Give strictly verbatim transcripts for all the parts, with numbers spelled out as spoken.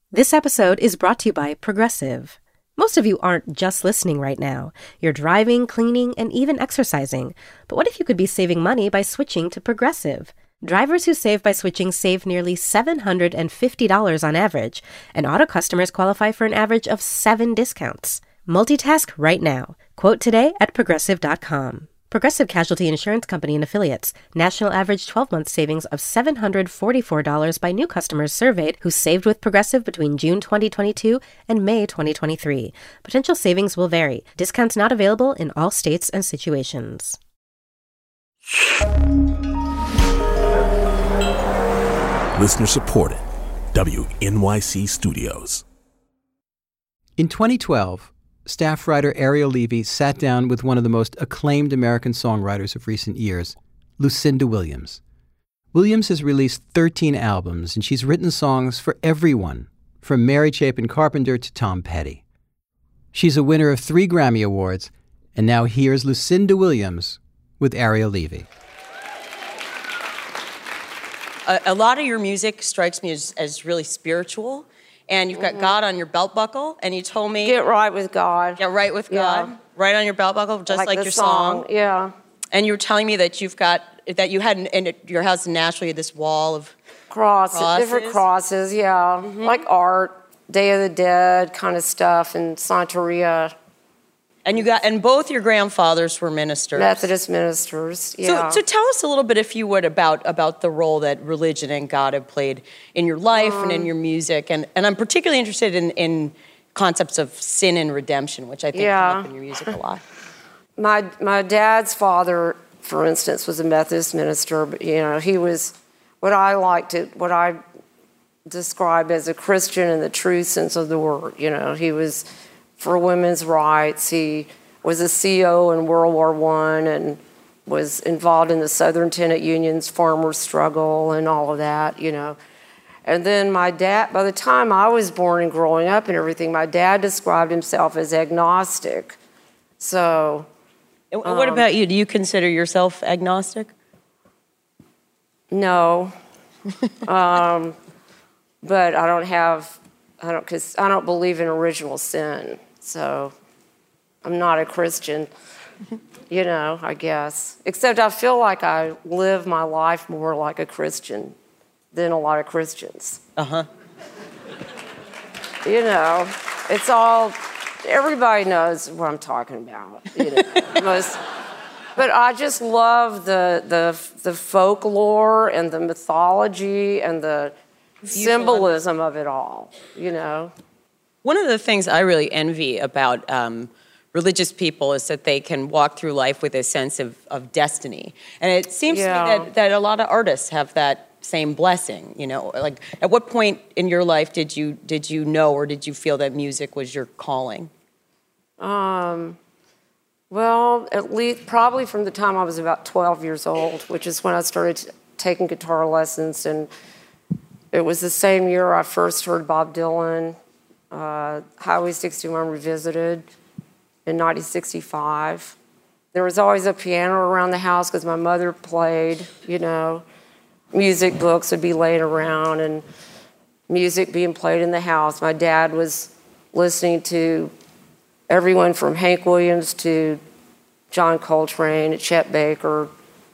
This episode is brought to you by Progressive. Most of you aren't just listening right now. You're driving, cleaning, and even exercising. But what if you could be saving money by switching to Progressive? Drivers who save by switching save nearly seven hundred fifty dollars on average, and auto customers qualify for an average of seven discounts. Multitask right now. Quote today at progressive dot com. Progressive Casualty Insurance Company and Affiliates. National average twelve-month savings of seven hundred forty-four dollars by new customers surveyed who saved with Progressive between June twenty twenty-two and May twenty twenty-three. Potential savings will vary. Discounts not available in all states and situations. Listener supported. W N Y C Studios. In twenty twelve, staff writer Ariel Levy sat down with one of the most acclaimed American songwriters of recent years, Lucinda Williams. Williams has released thirteen albums, and she's written songs for everyone, from Mary Chapin Carpenter to Tom Petty. She's a winner of three Grammy Awards, and now here's Lucinda Williams with Ariel Levy. A, a lot of your music strikes me as, as really spiritual. And you've got mm-hmm. God on your belt buckle, and you told me... Get right with God. Get right with God. Yeah. Right on your belt buckle, just like, like your song. song. Yeah. And you were telling me that you've got... That you had in, in your house naturally this wall of... Crosses. crosses. Different crosses, yeah. Mm-hmm. Like art, Day of the Dead kind of stuff, and Santeria. And you got... And both your grandfathers were ministers. Methodist ministers, yeah. So, so tell us a little bit, if you would, about, about the role that religion and God have played in your life um, and in your music. And, and I'm particularly interested in, in concepts of sin and redemption, which I think yeah. come up in your music a lot. my my dad's father, for instance, was a Methodist minister, but, you know, he was what I like to, what I describe as a Christian in the true sense of the word. You know, he was for women's rights. He was a C O in World War One and was involved in the Southern Tenant Union's farmers' struggle and all of that, you know. And then my dad, by the time I was born and growing up and everything, my dad described himself as agnostic. So... And what um, about you? Do you consider yourself agnostic? No. um, but I don't have... I don't, because I don't believe in original sin, so I'm not a Christian, you know, I guess. Except I feel like I live my life more like a Christian than a lot of Christians. Uh-huh. You know, it's all, everybody knows what I'm talking about, you know. Most, but I just love the, the, the folklore and the mythology and the symbolism of it all, you know. One of the things I really envy about um, religious people is that they can walk through life with a sense of, of destiny. And it seems yeah. to me that, that a lot of artists have that same blessing, you know. Like, at what point in your life did you did you know or did you feel that music was your calling? Um, well, at least probably from the time I was about twelve years old, which is when I started t- taking guitar lessons. And it was the same year I first heard Bob Dylan, uh, Highway sixty-one Revisited in nineteen sixty-five. There was always a piano around the house because my mother played, you know. Music books would be laying around and music being played in the house. My dad was listening to everyone from Hank Williams to John Coltrane, Chet Baker,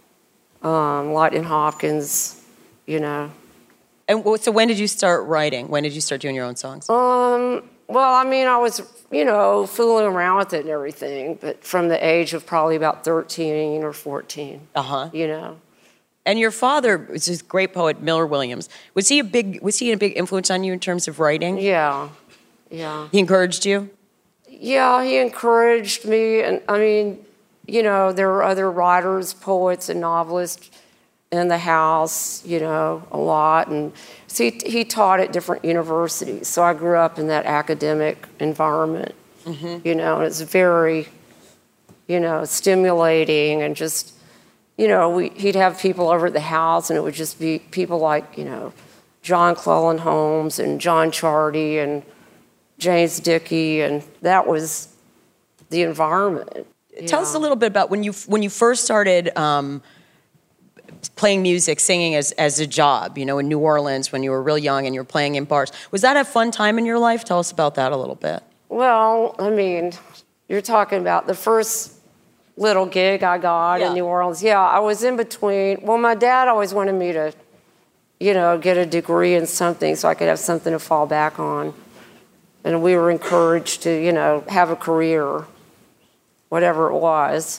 um, Lightning Hopkins, you know. And so when did you start writing? When did you start doing your own songs? Um, well, I mean, I was, you know, fooling around with it and everything, but from the age of probably about thirteen or fourteen, uh-huh. you know. And your father was this great poet, Miller Williams. Was he a big, was he a big influence on you in terms of writing? Yeah, yeah. He encouraged you? Yeah, he encouraged me, and I mean, you know, there were other writers, poets, and novelists in the house, you know, a lot. And so he, he taught at different universities. So I grew up in that academic environment, mm-hmm. you know, and it's very, you know, stimulating and just, you know, we, he'd have people over at the house and it would just be people like, you know, John Cleland Holmes and John Chardy and James Dickey, and that was the environment. Tell yeah. us a little bit about when you when you first started um, playing music, singing as, as a job, you know, in New Orleans when you were real young and you were playing in bars. Was that a fun time in your life? Tell us about that a little bit. Well, I mean, you're talking about the first little gig I got Yeah. in New Orleans. Yeah, I was in between. Well, my dad always wanted me to, you know, get a degree in something so I could have something to fall back on. And we were encouraged to, you know, have a career, whatever it was.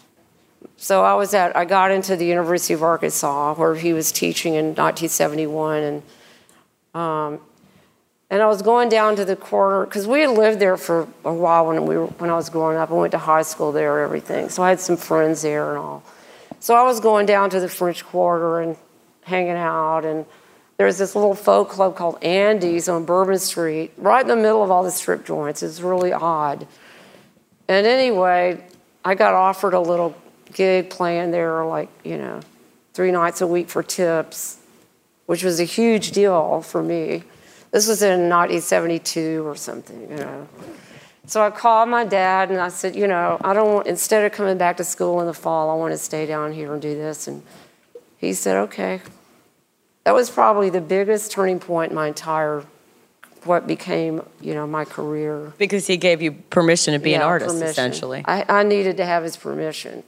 So I was at, I got into the University of Arkansas where he was teaching in nineteen seventy-one. And um, and I was going down to the quarter, because we had lived there for a while when, we were, when I was growing up. I went to high school there and everything. So I had some friends there and all. So I was going down to the French Quarter and hanging out. And there was this little folk club called Andy's on Bourbon Street, right in the middle of all the strip joints. It was really odd. And anyway, I got offered a little gig playing there, like, you know, three nights a week for tips, which was a huge deal for me. This was in nineteen seventy-two or something, you know. So I called my dad and I said, you know, I don't want, instead of coming back to school in the fall, I want to stay down here and do this. And he said, okay. That was probably the biggest turning point in my entire, what became, you know, my career. Because he gave you permission to be Yeah, an artist, permission. essentially. I, I needed to have his permission,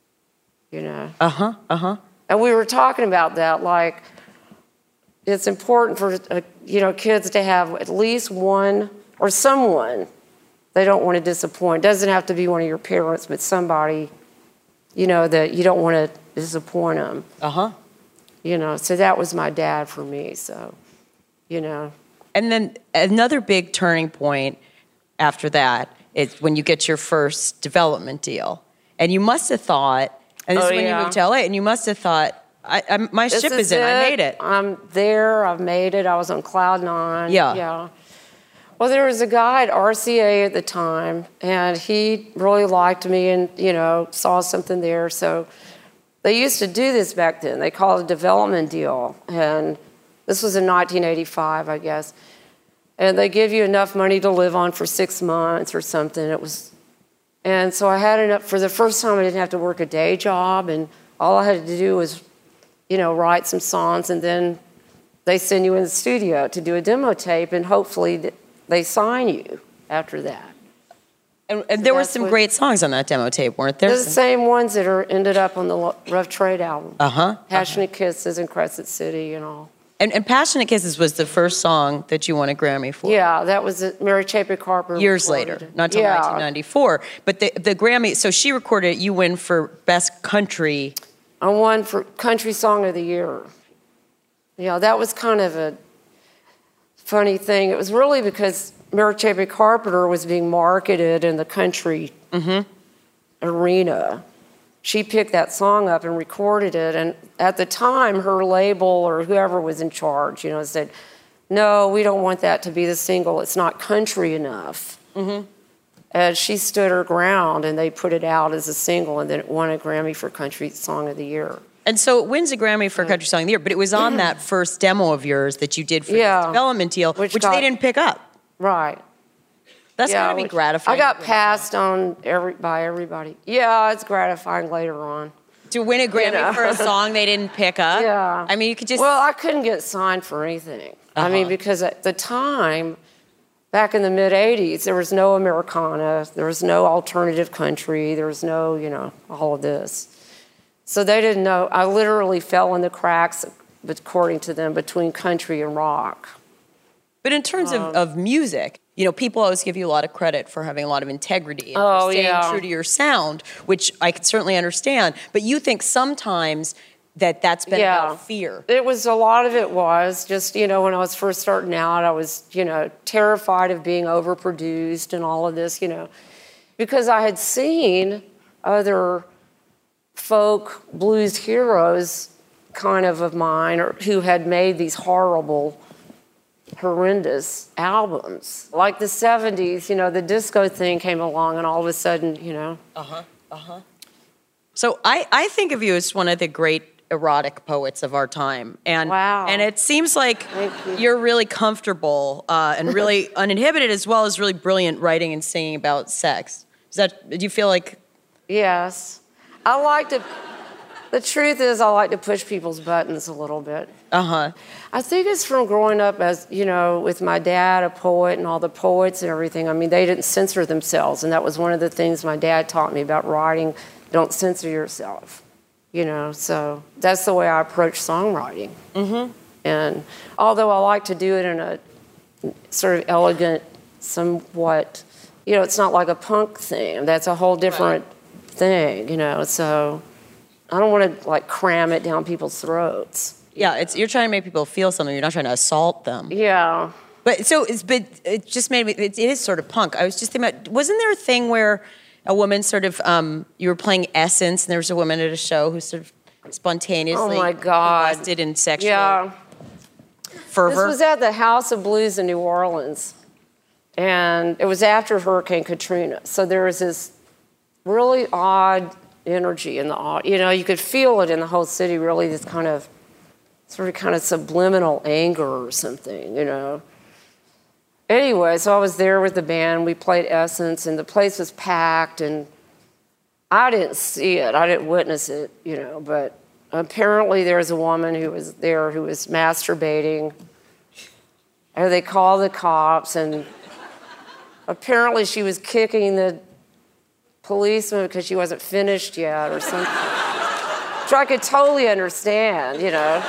you know. Uh-huh, uh-huh. And we were talking about that, like, it's important for, uh, you know, kids to have at least one or someone they don't want to disappoint. It doesn't have to be one of your parents, but somebody, you know, that you don't want to disappoint them. Uh-huh. You know, so that was my dad for me, so, you know. And then another big turning point after that is when you get your first development deal. And you must have thought, and this Oh, is when yeah. you moved to L A, and you must have thought, I, I, my This ship is in, I made it. I'm there, I've made it, I was on cloud nine. Yeah. Yeah. Well, there was a guy at R C A at the time, and he really liked me and, you know, saw something there. So they used to do this back then. They called it a development deal. And this was in nineteen eighty-five, I guess. And they give you enough money to live on for six months or something. It was, and so I had enough, for the first time I didn't have to work a day job, and all I had to do was, you know, write some songs, and then they send you in the studio to do a demo tape, and hopefully they sign you after that. And, and there were that's some what- great songs on that demo tape, weren't there? They're the same ones that are ended up on the Lo- Rough Trade album. Uh-huh. Passionate Kisses and Crescent City and all. And, and Passionate Kisses was the first song that you won a Grammy for. Yeah, that was it. Mary Chapin Carpenter. Years recorded later, it. not till yeah. nineteen ninety-four. But the, the Grammy, so she recorded it, you win for Best Country. I won for Country Song of the Year. Yeah, that was kind of a funny thing. It was really because Mary Chapin Carpenter was being marketed in the country Mm-hmm. arena. She picked that song up and recorded it, and at the time, her label or whoever was in charge, you know, said, no, we don't want that to be the single. It's not country enough. Mm-hmm. And she stood her ground, and they put it out as a single, and then it won a Grammy for Country Song of the Year. And so it wins a Grammy for Country Song of the Year, but it was on that first demo of yours that you did for Yeah. this development deal, which, Which they got- didn't pick up. Right. That's Yeah, got to be which- gratifying. I got passed on every by everybody. Yeah, it's gratifying later on. To win a Grammy know. for a song they didn't pick up? Yeah. I mean, you could just... Well, I couldn't get signed for anything. I mean, Uh-huh. because at the time, back in the mid-eighties, there was no Americana, there was no alternative country, there was no, you know, all of this. So they didn't know. I literally fell in the cracks, according to them, between country and rock. But in terms Um, of, of music, you know, people always give you a lot of credit for having a lot of integrity and Oh, for staying yeah. true to your sound, which I can certainly understand. But you think sometimes that that's been Yeah. about fear. It was, a lot of it was just, you know, when I was first starting out, I was, you know, terrified of being overproduced and all of this, you know, because I had seen other folk blues heroes kind of of mine or who had made these horrible, horrendous albums. Like the seventies, you know, the disco thing came along and all of a sudden, you know. Uh-huh, uh-huh. So I, I think of you as one of the great erotic poets of our time. And, Wow. and it seems like Thank you. you're really comfortable uh, and really uninhibited, as well as really brilliant writing and singing about sex. Is that, do you feel like... Yes. I like to, The truth is, I like to push people's buttons a little bit. Uh-huh. I think it's from growing up as, you know, with my dad, a poet, and all the poets and everything. I mean, they didn't censor themselves, and that was one of the things my dad taught me about writing. Don't censor yourself, you know, so that's the way I approach songwriting. Mm-hmm. And although I like to do it in a sort of elegant, somewhat, you know, it's not like a punk thing. That's a whole different right. thing, you know, so I don't want to, like, cram it down people's throats. Yeah, it's you're trying to make people feel something. You're not trying to assault them. Yeah. But so it's but it just made me. It, it is sort of punk. I was just thinking about. Wasn't there a thing where a woman sort of um, you were playing Essence, and there was a woman at a show who sort of spontaneously oh my God. invested in sexual yeah. fervor? This was at the House of Blues in New Orleans, and it was after Hurricane Katrina. So there was this really odd energy in the, you know, you could feel it in the whole city, really, this kind of, sort of kind of subliminal anger or something, you know. Anyway, so I was there with the band, we played Essence, and the place was packed, and I didn't see it, I didn't witness it, you know, but apparently there was a woman who was there who was masturbating, and they called the cops, and apparently she was kicking the policeman because she wasn't finished yet or something. Which I could totally understand, you know.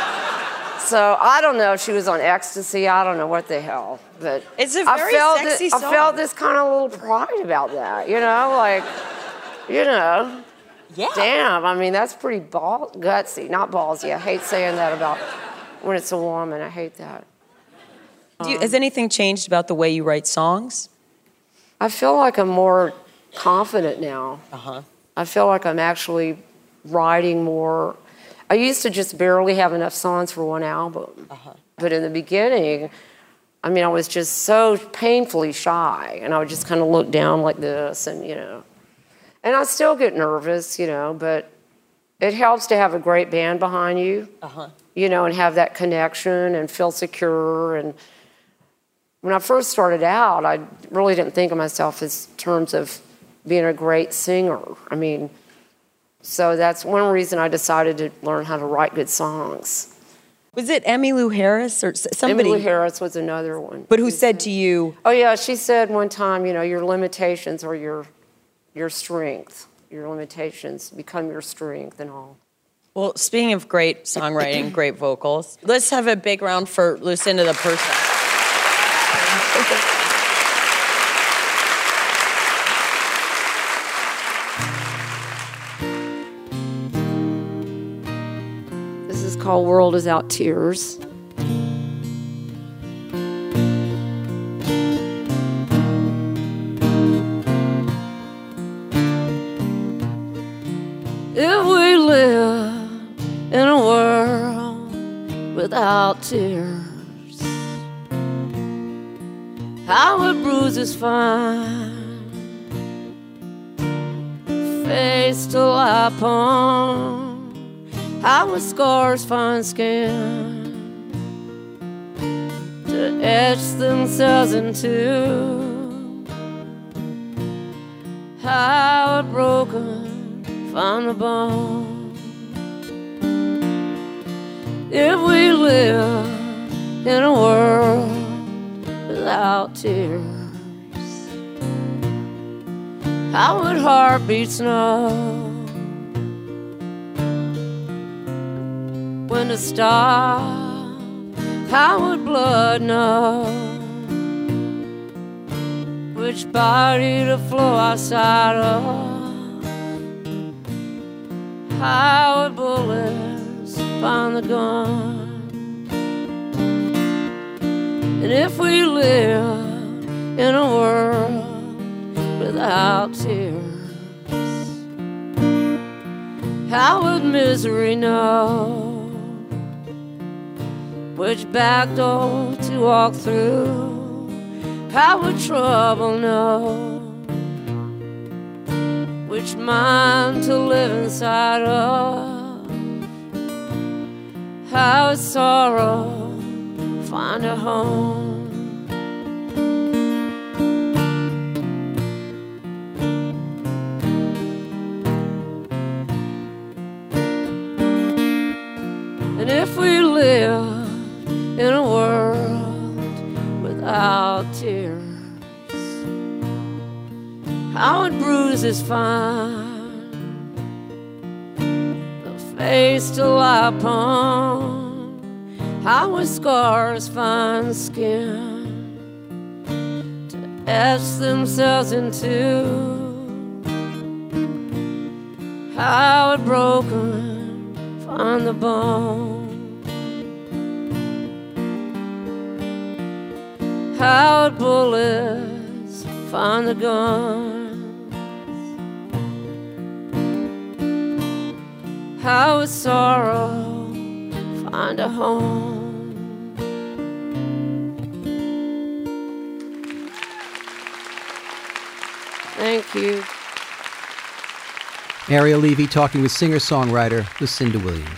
So I don't know if she was on ecstasy. I don't know what the hell, but it's a very I felt sexy it, song. I felt this kind of little pride about that, you know, like, you know. Yeah. Damn, I mean that's pretty ball gutsy, not ballsy. I hate saying that about when it's a woman. I hate that. Do you, has anything changed about the way you write songs? I feel like I'm more confident now. Uh-huh. I feel like I'm actually writing more. I used to just barely have enough songs for one album. Uh-huh. But in the beginning, I mean, I was just so painfully shy, and I would just kind of look down like this, and, you know. And I still get nervous, you know, but it helps to have a great band behind you, uh-huh. you know, and have that connection and feel secure. And when I first started out, I really didn't think of myself as terms of being a great singer. I mean, so that's one reason I decided to learn how to write good songs. Was it Emmylou Harris or somebody? Emmylou Harris was another one. But who said to you? Oh yeah, she said one time, you know, your limitations are your your strength. Your limitations become your strength and all. Well, speaking of great songwriting, great vocals, let's have a big round for Lucinda the person. This is called World Without Tears. If we live in a world without tears, how would bruises find face to lie upon? How would scars find skin to etch themselves into? How would broken find a bone? If we live in a world without tears, how would heartbeats know when to stop? How would blood know which body to flow outside of? How would bullets find the gun? And if we live in a world without tears, how would misery know which back door to walk through? How would trouble know which mind to live inside of? How would sorrow find a home? without tears. How it bruises fine the face to lie upon, how it scars fine skin to etch themselves into, how it broken find the bone, how it bullets find the gun, how its sorrow find a home. Thank you. Ariel Levy talking with singer-songwriter Lucinda Williams.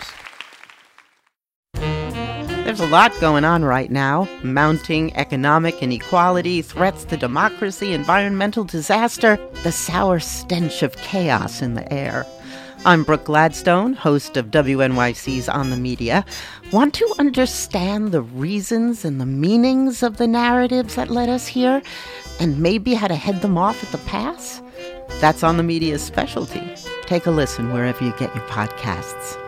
There's a lot going on right now. Mounting economic inequality, threats to democracy, environmental disaster, the sour stench of chaos in the air. I'm Brooke Gladstone, host of W N Y C's On the Media. Want to understand the reasons and the meanings of the narratives that led us here, and maybe how to head them off at the pass? That's On the Media's specialty. Take a listen wherever you get your podcasts.